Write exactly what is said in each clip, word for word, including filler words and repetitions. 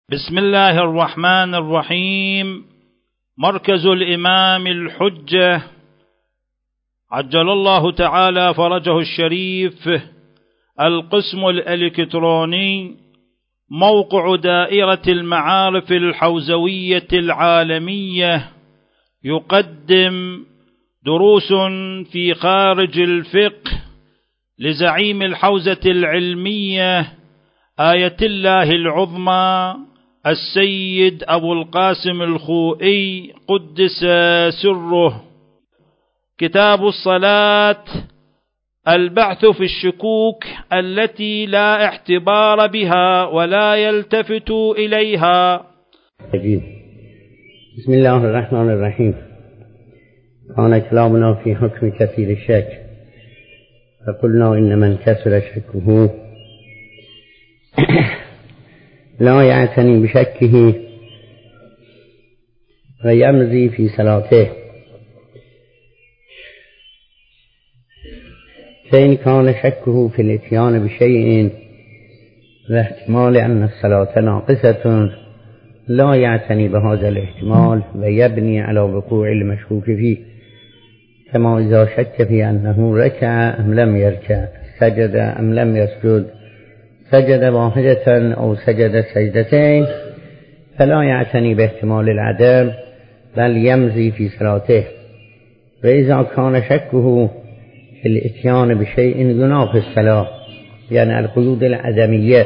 بسم الله الرحمن الرحيم. مركز الإمام الحجة عجل الله تعالى فرجه الشريف، القسم الإلكتروني، موقع دائرة المعارف الحوزوية العالمية، يقدم دروس في خارج الفقه لزعيم الحوزة العلمية آية الله العظمى السيد أبو القاسم الخوئي قدس سره. كتاب الصلاة، البعث في الشكوك التي لا اعتبار بها ولا يلتفت إليها. بسم الله الرحمن الرحيم. كان كلامنا في حكم كثير الشك، فقلنا إن من كثر شكه لا يعتني بشكه ويمضي في صلاته، فإن كان شكه في الاتيان بشيء واحتمال أن الصلاة ناقصة لا يعتني بهذا الاحتمال ويبني على وقوع المشكوك فيه، كما إذا شك في أنه ركع أم لم يركع، سجد أم لم يسجد، سجد واحدة أو سجد سجدتين، فلا يعتني باحتمال العدم بل يمضي في صلاته. وإذا كان شكه في الاتيان بشيء ينافي الصلاة، يعني القيود العدمية،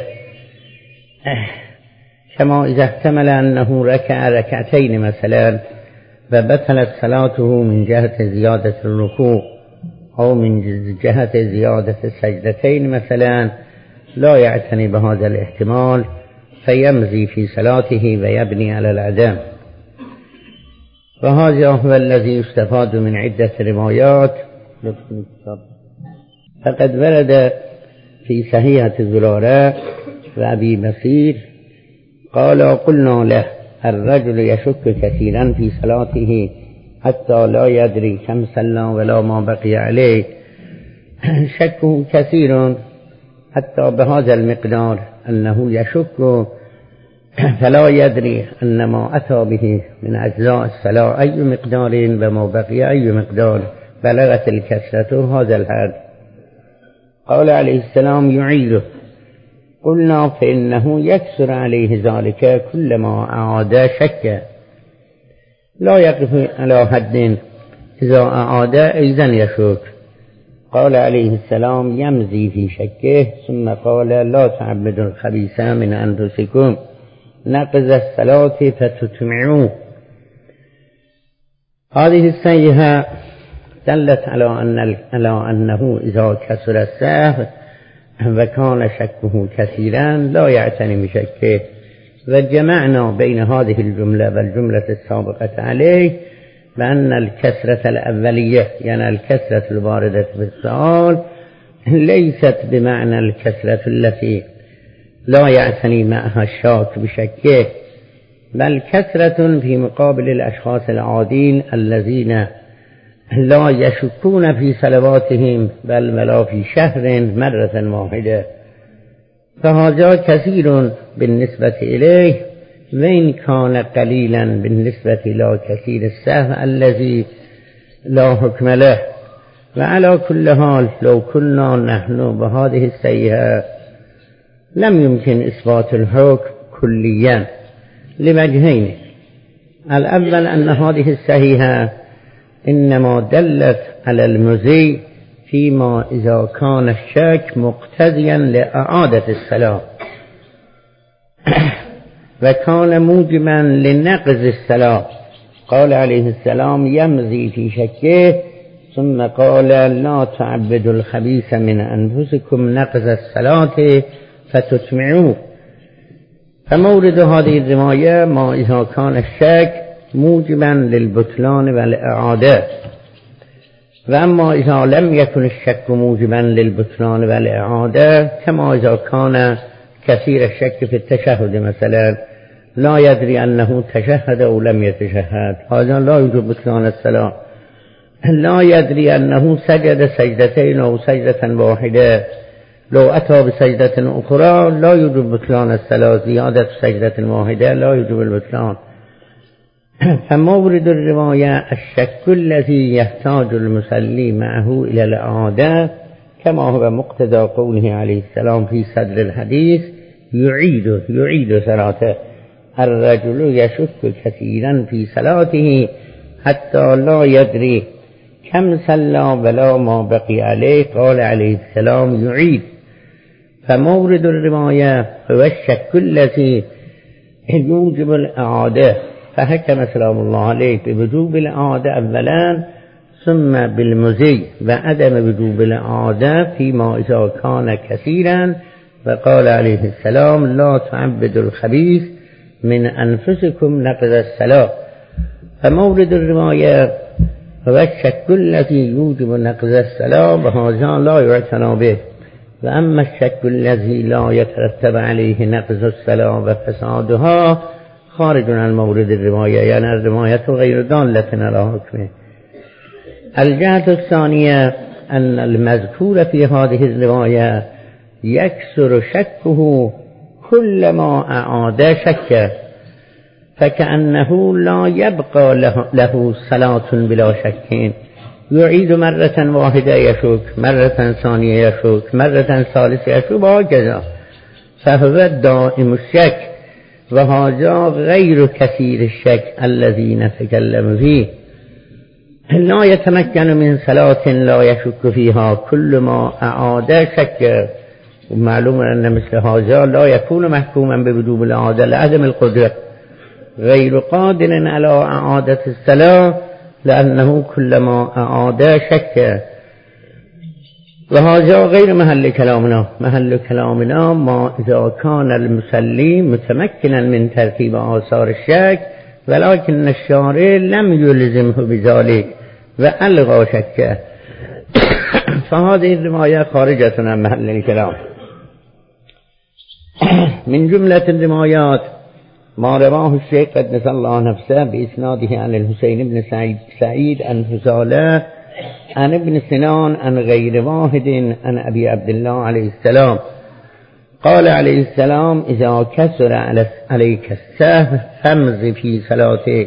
كما إذا احتمل أنه ركع ركعتين مثلا فبطلت صلاته من جهة زيادة الركوع أو من جهة زيادة السجدتين مثلا، لا يعتني بهذا الاحتمال فيمضي في صلاته ويبني على العدم. وهذا هو الذي يستفاد من عدة روايات. فقد ورد في صحيحة زرارة وأبي بصير قال قلنا له الرجل يشك كثيرا في صلاته حتى لا يدري كم صلى ولا ما بقي عليه، شكه كثير حتى بهذا المقدار أنه يشك فلا يدري أن ما أتى به من أجزاء الصلاة أي مقدار وما بقي أي مقدار، بلغت الكثرة هذا الحد. قال عليه السلام يعيده. قلنا فإنه يكثر عليه ذلك كلما أعاد شك، لا يقف على حد، إذا أعاد أيضا يشك. قال عليه السلام يمضي في شكه، ثم قال لا تعبدوا الخبيث من أنفسكم نقض الصلاة فتتمعوا. هذه السيئة دلت على أن على أنه إذا كثر السهو وكان شكه كثيرا لا يعتني بشكه. وجمعنا بين هذه الجملة والجملة السابقة عليه بأن الكثرة الأولية، يعني الكثرة الواردة في السؤال، ليست بمعنى الكثرة التي لا يعتني معها الشاك بشكه، بل كثرة في مقابل الأشخاص العادين الذين لا يشكون في صلواتهم بل ولا في شهر مرة واحدة، فهذا كثير بالنسبة إليه، وإن كان قليلا بالنسبة إلى كثير السهو الذي لا حكم له. وعلى كل حال لو كنا نحن بهذه السيئة لم يمكن إثبات الحكم كليا لوجهين. الأول أن هذه السيئة إنما دلت على المزي فيما إذا كان الشك مقتضيا لإعادة الصلاة وكان موجبا لنقض الصلاة. قال عليه السلام يمضي في شكه، ثم قال لا تعبدوا الخبيث من أنفسكم نقض الصلاة فتتمعوا. فمورد هذه الرواية ما إذا كان الشك موجبا للبطلان والإعادة، وأما إذا لم يكن الشك موجبا للبطلان والإعادة كما إذا كان كثير الشك في التشهد مثلا، لا يدري أنه تشهد أو لم يتشهد، هذا لا يوجب بطلان الصلاة. لا يدري أنه سجد سجدتين أو سجدة واحدة، لو أتى بسجدة أخرى لا يجب بطلان الصلاة، زيادة سجدة واحدة لا يجب البطلان. فمورد الرواية الشك الذي يحتاج المصلي معه إلى الإعادة كما هو مقتضى قوله عليه السلام في صدر الحديث يعيد يعيد صلاته. الرجل يشك كثيرا في صلاته حتى لا يدري كم صلى ولا ما بقي عليه، قال عليه السلام يعيد. فمورد الرواية هو الشك الذي يوجب الإعادة، فحكم سلام الله عليه بوجوب الإعادة أولا ثم بالمزي وعدم وجوب الإعادة فيما إذا كان كثيرا، وقال عليه السلام لا تعبدوا الخبيث من أنفسكم نقض الصلاة. فمورد الرواية هو الشك الذي يوجب نقض الصلاة وهذا لا يعتنى به. وأما الشك الذي لا يترتب عليه نقض الصلاة وفسادها خارج عن مورد الرواية، يعني الرواية غير دالة على حكمه. الجهة الثانية أن المذكور في هذه الرواية يكثر شكه كلما أعاد شكه، فكأنه لا يبقى له, له صلاة بلا شك، يعيد مرة واحدة يشك، مرة ثانية يشك، مرة ثالثة يشك وهكذا، فهو دائم الشك، وهذا غير كثير الشك الذي نتكلم فيه. لا يتمكن من صلاة لا يشك فيها كل ما أعاد شك، ومعلوم أن مثل هذا لا يكون محكوما بوجوب الإعادة لعدم القدرة، غير قادر على إعادة الصلاة لأنه كلما أعاد شك. وهذا غير محل كلامنا. محل كلامنا ما إذا كان المصلي متمكنا من ترتيب آثار الشك ولكن الشارع لم يلزمه بذلك وألغى شكه، فهذه الرواية خارجة عن محل الكلام. من جملة الروايات ما رواه الشيخ قدس الله نفسه بإسناده عن الحسين بن سعيد, سعيد عن فضالة عن ابن سنان عن غير واحد عن أبي عبد الله عليه السلام قال عليه السلام إذا كسر عليك السهو فامض في صلاتك.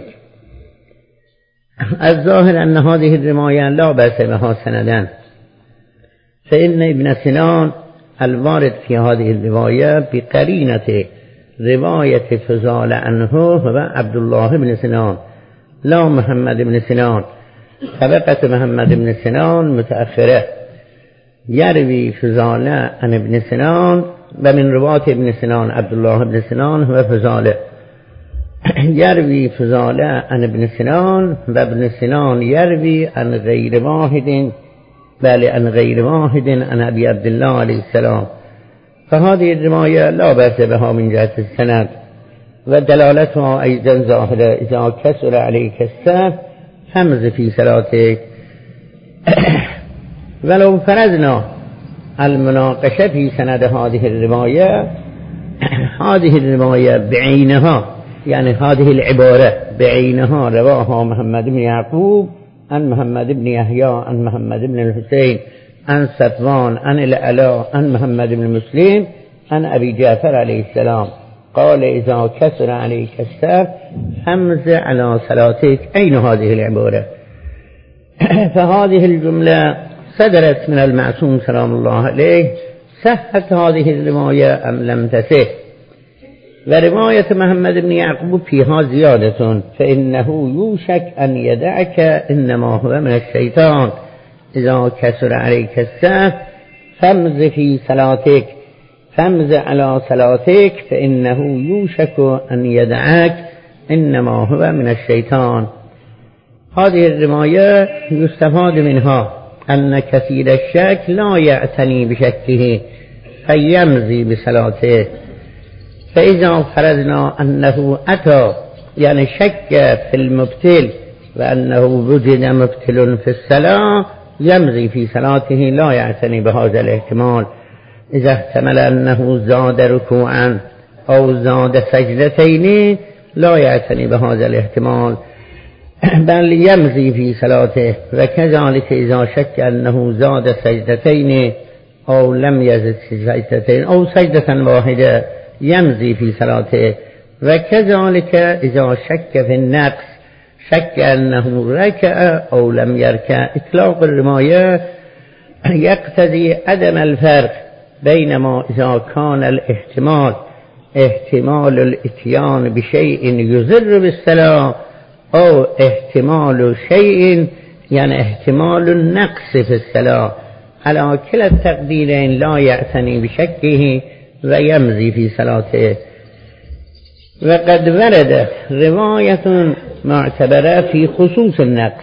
الظاهر أن هذه الرواية لا بأس بها سندا، فإن ابن سنان الوارد في هذه الرواية بقرينة رواية فضالة عنه هو عبد الله بن سنان لا محمد بن سنان. طبقة محمد بن سنان متأخرة، يروي فضالة عن ابن سنان ومن رواة ابن سنان عبد الله بن سنان هو فضالة، يروي فضالة عن ابن سنان وابن سنان يروي عن غير واحد بل عن غير واحد عن أبي عبد الله عليه السلام. فهذه الرواية لا بأس بها من جهة السند، ودلالتها أيضا ظاهرة إذا كسر عليك السهو فامض في صلاتك. ولو فرضنا المناقشة في سند هذه الرواية، هذه الرواية بعينها يعني هذه العبارة بعينها رواها محمد بن يعقوب عن محمد بن يحيى عن محمد بن الحسين عن صفوان عن العلاء عن محمد بن مسلم عن أبي جعفر عليه السلام قال إذا كسر عليك السهو فامض على صلاتك. أين هذه العبارة؟ فهذه الجملة صدرت من المعصوم سلام الله عليه. صحت هذه الرواية أم لم تصح؟ ورواية محمد بن يعقوب فيها زيادة فإنه يوشك أن يدعك إنما هو من الشيطان إذا كسر عليك السهو فامض في صلاتك فامض على صلاتك فإنه يوشك أن يدعك إنما هو من الشيطان. هذه الرواية يستفاد منها أن كثير الشك لا يعتني بشكه فيمضي بصلاته. فإذا فرضنا أنه أتى يعني شك في المبتل وأنه وجد مبتل في الصلاة يمضي في صلاته لا يعتني بهذا الاحتمال. إذا احتمل أنه زاد ركوعا أو زاد سجدتين لا يعتني بهذا الاحتمال بل يمضي في صلاته. وكذلك إذا شك أنه زاد سجدتين أو لم يزد في سجدتين أو سجدة واحدة يمضي في صلاته. وكذلك إذا شك في النقص، شك أنه ركع أو لم يركع، إطلاق الرماية يقتضي عدم الفرق بينما إذا كان الاحتمال احتمال الاتيان بشيء يضر بالصلاة أو احتمال شيء يعني احتمال النقص في الصلاة، على كلا التقديرين لا يعتني بشكه ويمضي في صلاته. وقد ورد رواية معتبرة في خصوص النقص.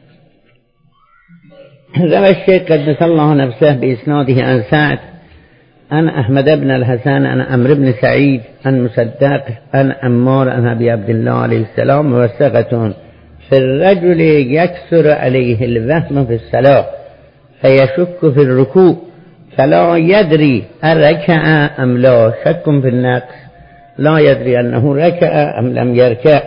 روى الشيخ قدس الله نفسه بإسناده عن سعد عن أحمد بن الحسن عن عمرو بن سعيد عن مصدق عن عمار عن أبي عبد الله عليه السلام موثقة في الرجل يكثر عليه الوهم في الصلاة فيشك في الركوع فلا يدري أركع أم لا، شك في النقص، لا يدري أنه ركع أم لم يركع.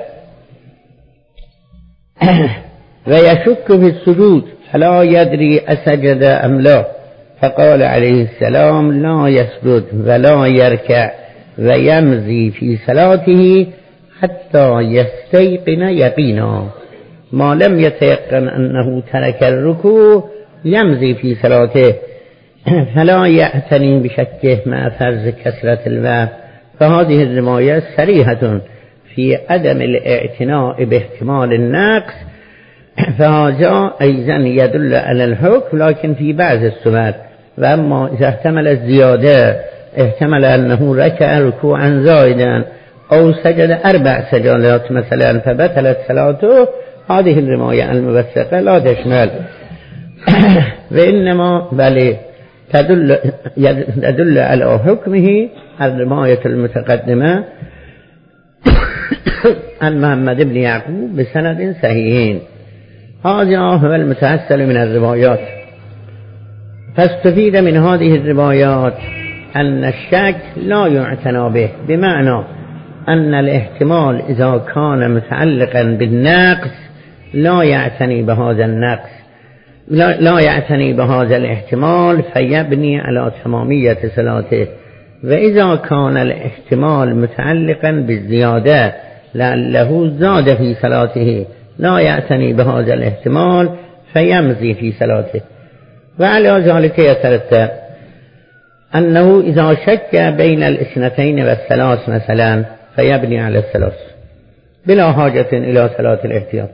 ويشك في السجود فلا يدري أسجد أم لا، فقال عليه السلام لا يسجد ولا يركع ويمضي في صلاته حتى يستيقن يقينا، ما لم يتيقن أنه ترك الركوع يمضي في صلاته فلا يعتني بشكه مع فرض كثرة الوهم. فهذه الرواية صريحة في عدم الاعتناء باحتمال النقص، فهذا أيضا يدل على الحكم لكن في بعض الصور. وأما إذا احتمل الزيادة، احتمل أنه ركع ركوعا زائدا أو سجد أربع سجدات مثلا فبطلت صلاته، هذه الرواية الموثقة لا تشمل. وإنما بل تدل, تدل على حكمه الرواية المتقدمة عن محمد بن يعقوب بسند صحيحين. هذا هو المتحصل من الروايات. فاستفيد من هذه الروايات أن الشك لا يعتنى به، بمعنى أن الاحتمال إذا كان متعلقا بالنقص لا يعتني بهذا النقص، لا, لا يعتني بهذا الاحتمال فيبني على تمامية صلاته. وإذا كان الاحتمال متعلقا بالزيادة لعله زاد في صلاته لا يعتني بهذا الاحتمال فيمضي في صلاته. وعلى ذلك يترتب أنه إذا شك بين الاثنتين والثلاث مثلا فيبني على الثلاث بلا حاجة إلى صلاة الاحتياط.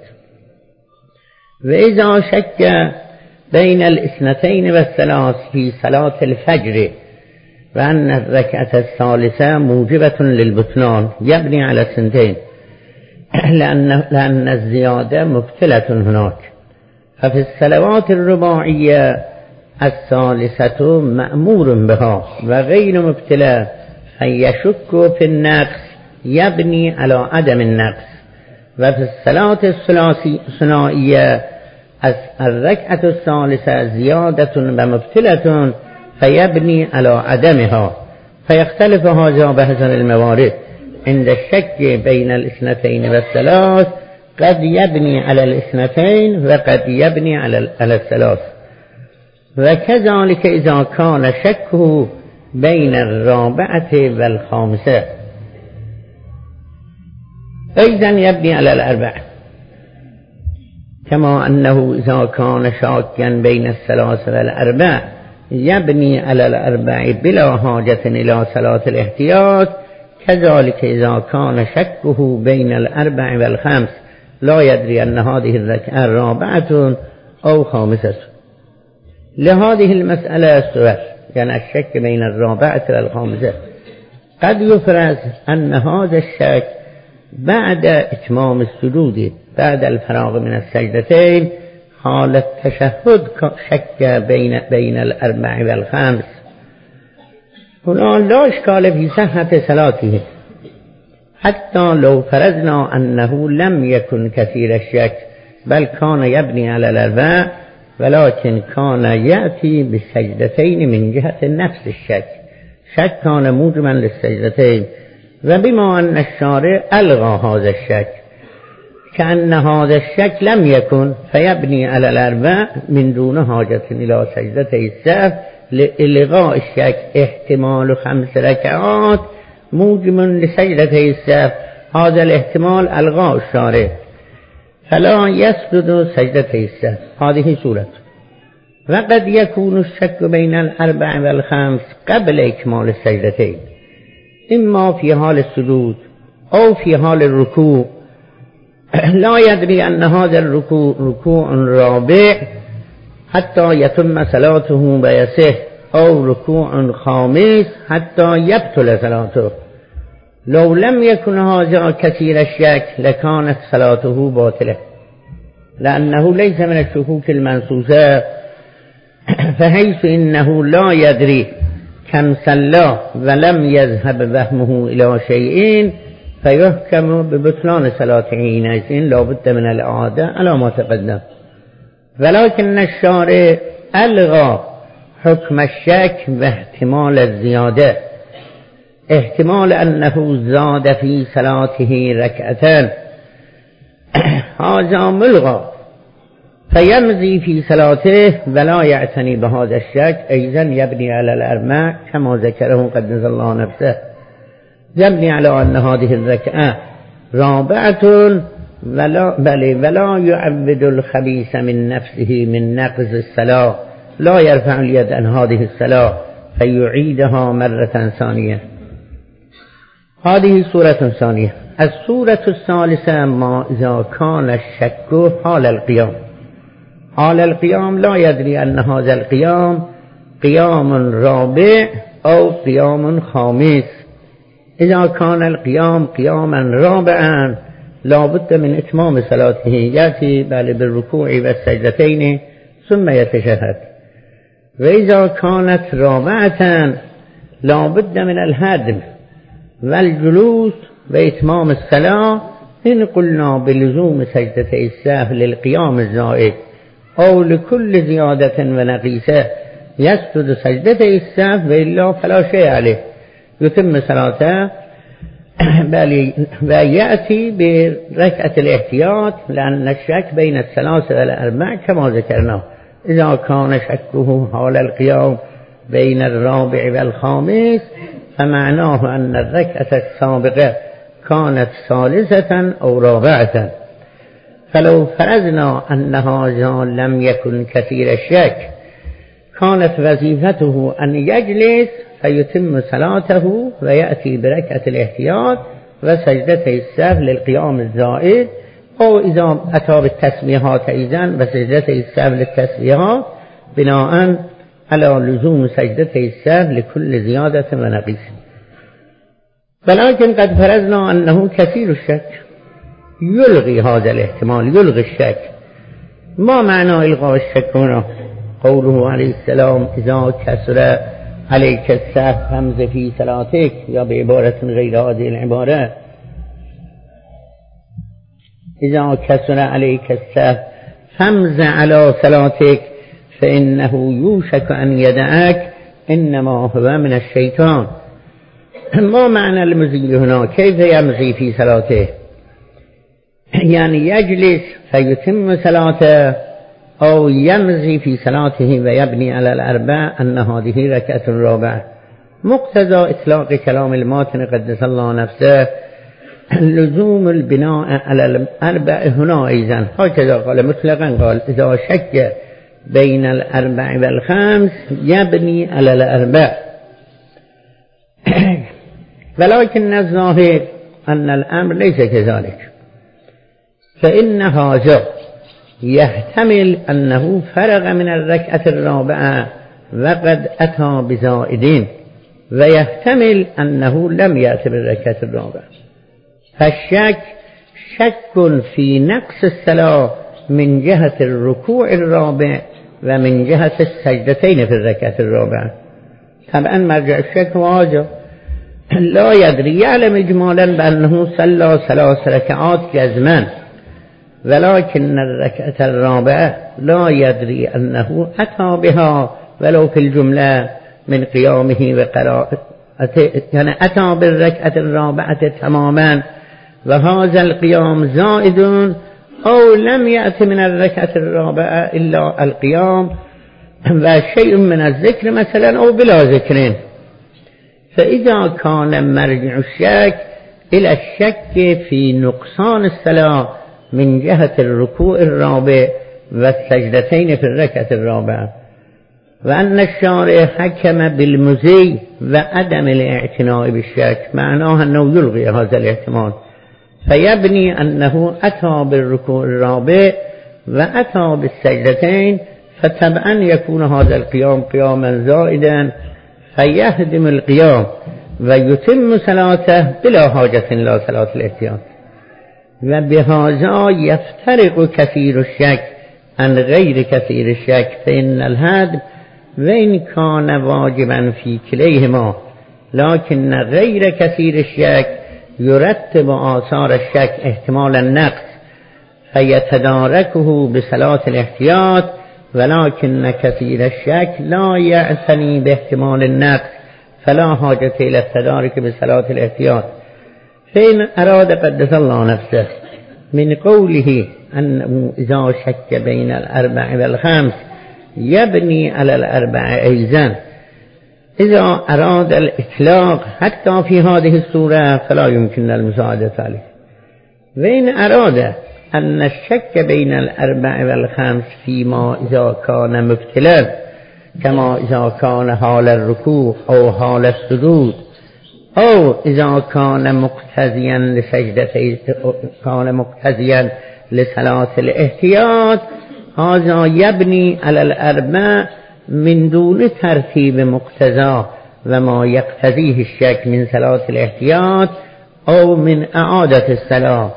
وإذا شك بين الاثنتين والثلاث في صلاة الفجر وأن الركعة الثالثة موجبة للبطلان يبني على الثنتين لأن, لأن الزيادة مبتلة هناك. ففي الصلوات الرباعية الثالثة مأمور بها وغير مبتلة فيشك في النقص يبني على عدم النقص. وفي الصلاة الثنائية الركعة الثالثة زيادة ومبتلة فيبني على عدمها. فيختلف هذا بحسب الموارد. عند الشك بين الاثنتين والثلاث قد يبني على الاثنتين وقد يبني على الثلاث. وكذلك إذا كان شكه بين الرابعة والخامسة أيضا يبني على الأربعة، كما أنه إذا كان شاكا بين الثلاث والأربع يبني على الأربع بلا حاجة إلى صلاة الاحتياط. كذلك إذا كان شكه بين الأربع والخمس لا يدري أن هذه الركعة الرابعة أو خامسة. لهذه المسألة سؤال، يعني الشك بين الرابعة والخامسة قد يفرز أن هذا الشك بعد إتمام السجود بعد الفراغ من السجدتين حال التشهد شك بين بين الأربع والخمس، هنا لا إشكال في صحة صلاته حتى لو فرضنا أنه لم يكن كثير الشك بل كان يبني على الأربع، ولكن كان يأتي بالسجدتين من جهة نفس الشك، شك كان موجبا للسجدتين. وبما أن الشارع ألغى هذا الشك كأن هذا الشك لم يكن فيبني على الأربع من دون حاجة إلى سجدتي السهو لإلغاء الشك احتمال خمس ركعات موجب لسجدتي السهو، هذا الاحتمال ألغاء الشارع فلا يسجد سجدتي السهو، هذه صورة. وقد يكون الشك بين الأربع والخمس قبل إكمال السجدتين، إما في حال السجود أو في حال الركوع، لا يدري أن هذا الركوع ركوع رابع حتى يتم صلاته ويصح، أو ركوع خامس حتى يبطل صلاته. لو لم يكن هذا كثير الشك لكانت صلاته باطلة، لأنه ليس من الشكوك المنصوصة، فحيث إنه لا يدري كم صلى ولم يذهب وهمه إلى شيء فيحكم ببطلان صلاته حينئذ لا بد من الإعادة على ما تقدم. ولكن الشارع ألغى حكم الشك واحتمال الزيادة، احتمال أنه زاد في صلاته ركعتان هذا ملغى، فيمضي في صلاته ولا يعتني بهذا الشك، أيضا يبني على الأربع كما ذكره قدس الله نفسه، يبني على أن هذه الركعة رابعة ولا بل ولا يعبد الخبيث من نفسه من نقض الصلاة، لا يرفع اليد عن هذه الصلاة فيعيدها مرة ثانية. هذه سورة ثانية. السورة الثالثة ما إذا كان الشك حال القيام، حال القيام لا يدري أن هذا القيام قيام رابع أو قيام خامس. إذا كان القيام قياما رابعا لا بد من إتمام صلاته، يأتي بل بالركوع والسجدتين ثم يتشهد. وإذا كانت رابعة لا بد من الهدم والجلوس وإتمام الصلاة، إن قلنا بلزوم سجدتي السهو للقيام الزائد أو لكل زيادة ونقيسة يسجد سجدتي السهو، وإلا فلا شيء عليه يتم صلاته بل ويأتي بركعة الاحتياط، لأن الشك بين الثلاثة والأربع كما ذكرنا. إذا كان شكه حال القيام بين الرابع والخامس فمعناه أن الركعة السابقة كانت ثالثة أو رابعة. فلو فرضنا أن هذا لم يكن كثير الشك كانت وظيفته أن يجلس فيتم صلاته ويأتي بركعة الاحتياط وسجدتي السهو للقيام الزائد، أو إذا أتى بالتسبيحات أيضا وسجدتي السهو للتسبيحات بناء على لزوم سجدتي السهو لكل زيادة ونقيس. ولكن قد فرضنا أنه كثير الشك يلغي هذا الاحتمال، يلغي الشك. ما معنى إلغاء الشك هنا؟ قوله عليه السلام إذا كسر عليك السهو فامز في صلاتك، يا بعبارة غير هذه العبارة إذا كسر عليك السهو فامز على صلاتك فإنه يوشك أن يدعك إنما هو من الشيطان. ما معنى المزي هنا؟ كيف يمزي في صلاته؟ يعني يجلس فيتم صلاته أو يمزي في صلاته ويبني على الأربع أن هذه ركعة رابعة. مقتضى إطلاق كلام الماتن قدس الله نفسه لزوم البناء على الأربع هنا أيضا، هكذا قال مطلقا، قال إذا شك بين الأربع والخمس يبني على الأربع. ولكن الظاهر أن الأمر ليس كذلك، فإن هذا يحتمل أنه فرغ من الركعة الرابعة وقد أتى بزائدين، ويحتمل أنه لم يأتي بالركعة الرابعة. فالشك شك في نقص الصلاة من جهة الركوع الرابع ومن جهة السجدتين في الركعة الرابعة. طبعا مرجع الشك واجب لا يدري، يعلم إجمالا بأنه صلى ثلاث ركعات جزما، ولكن الركعة الرابعة لا يدري أنه أتى بها ولو في الجملة من قيامه وقراءته، يعني أتى بالركعة الرابعة تماما وهذا القيام زائد، أو لم يأتي من الركعة الرابعة إلا القيام و شيء من الذكر مثلا أو بلا ذكر، فإذا كان مرجع الشك إلى الشك في نقصان الصلاة من جهة الركوع الرابع والسجدتين في الركعة الرابعة، وأن الشارع حكم بالمزي وعدم الاعتناء بالشك، معناه أنه يلغي هذا الاحتمال، فيبني أنه أتى بالركوع الرابع وأتى بالسجدتين، فطبعا يكون هذا القيام قياما زائدا فيهدم القيام ويتم صلاته بلا حاجة إلى صلاة الاحتياط. وبهذا يفترق كثير الشك عن غير كثير الشك، فإن الهدم وإن كان واجبا في كليهما، لكن غير كثير الشك يرتب آثار الشك احتمال النقص فيتداركه بصلاة الاحتياط، ولكن كثير الشك لا يعتني باحتمال النقص فلا حاجة إلى التدارك بصلاة الاحتياط. فإن أراد قدس الله نفسه من قوله أنه إذا شك بين الأربع والخمس يبني على الأربع أيضا، إذا أراد الإطلاق حتى في هذه السورة فلا يمكن المساعدة عليه. وإن أراد أن الشك بين الأربع والخمس فيما إذا كان مبتلا كما إذا كان حال الركوع أو حال السجود أو إذا كان مقتضيا لسجدتي كان مقتضيا لصلاة الاحتياط، هذا يبني على الأربع من دون ترتيب مقتضى وما يقتضيه الشك من صلاة الاحتياط أو من إعادة الصلاة.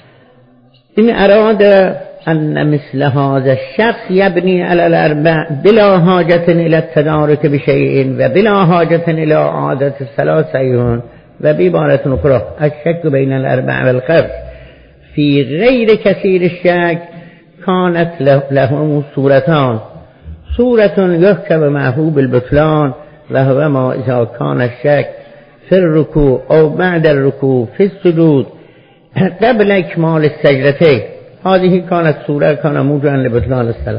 إن أراد أن مثل هذا الشخص يبني على الأربع بلا حاجة إلى التدارك بشيء وبلا حاجة إلى إعادة الصلاة صحيح. وبعبارة أخرى الشك بين الأربع والخمس في غير كثير الشك كانت له صورتان: صورة يحكم معه بالبطلان وهو ما إذا كان الشك في الركوع أو بعد الركوع في السجود قبل إكمال السجدتين، هذه كانت صورة كان موجبا لبطلان الصلاة.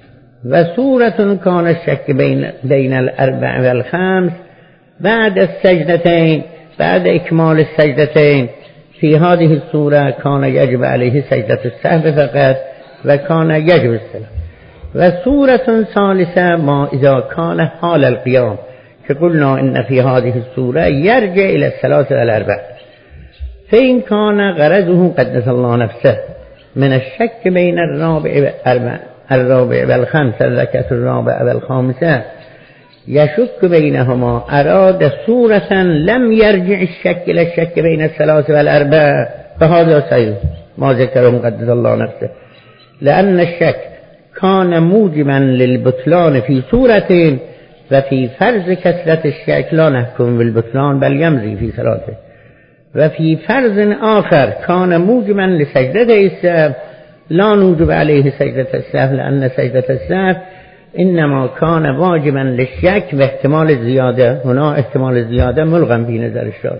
وصورة كان الشك بين بين الأربع والخمس بعد السجدتين بعد إكمال السجدتين، في هذه الصورة كان يجب عليه سجدة السهو فقط وكان يجب الصلاة. وصورة ثالثة ما إذا كان حال القيام، فقلنا إن في هذه الصورة يرجع إلى الصلاة الأربع، فإن كان غرضه قدس الله نفسه من الشك بين الرابع والأربع الرابع والخامس الركعة الرابعة والخامسة يشك بينهما، أراد صورة لم يرجع الشك إلى الشك بين الثلاث والأربع، فهذا صحيح ما ذكره قدس الله نفسه، لأن الشك كان موجبا للبطلان في صورة، وفي فرض كثرة الشك لا نحكم بالبطلان بل يمضي في صلاته، وفي فرض آخر كان موجبا لسجدة السهو لا نوجب عليه سجدة السهو، لأن سجدة السهو إنما كان واجبا للشك باحتمال الزيادة، هنا احتمال الزيادة ملغم في نظر الشارع.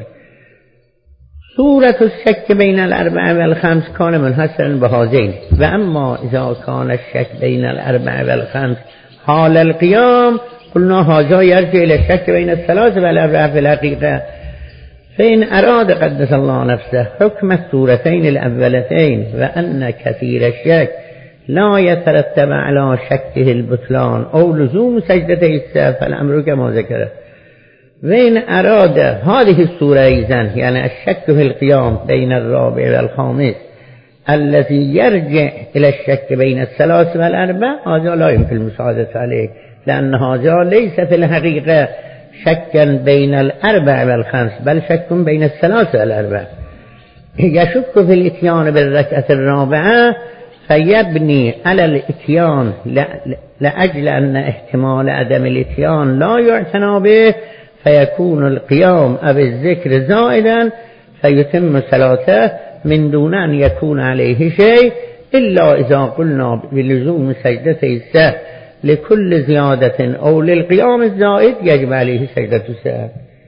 صورة الشك بين الأربع والخمس كان منحصرا بهذين. وأما إذا كان الشك بين الأربع والخمس حال القيام قلنا هذا يرجع إلى الشك بين الثلاث والأربع في الحقيقة. فإن أراد قدس الله نفسه حكم السورتين الأولتين وأن كثير الشك لا يترتب على شكه البطلان أو لزوم سجدة السهو فالأمر كما ذكره. وإن أراد هذه السورة إذن يعني الشك في القيام بين الرابع والخامس الذي يرجع إلى الشك بين الثلاث والأربع، هذا لا يمكن المساعدة عليه، لأن هذا ليس في الحقيقة شكا بين الأربع والخمس بل شك بين الثلاث والأربع. يشك في الاتيان بالركعة الرابعة فيبني على الاتيان لأجل أن احتمال عدم الاتيان لا يعتنى به، فيكون القيام أو الذكر زائدا فيتم صلاته من دون أن يكون عليه شيء، إلا إذا قلنا بلزوم سجدة السهو لكل زيادة أو للقيام الزائد يجب عليه سجدة السهو.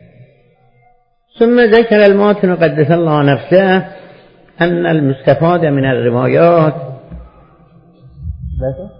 ثم ذكر الماتن قدس الله نفسه أن المستفاد من الروايات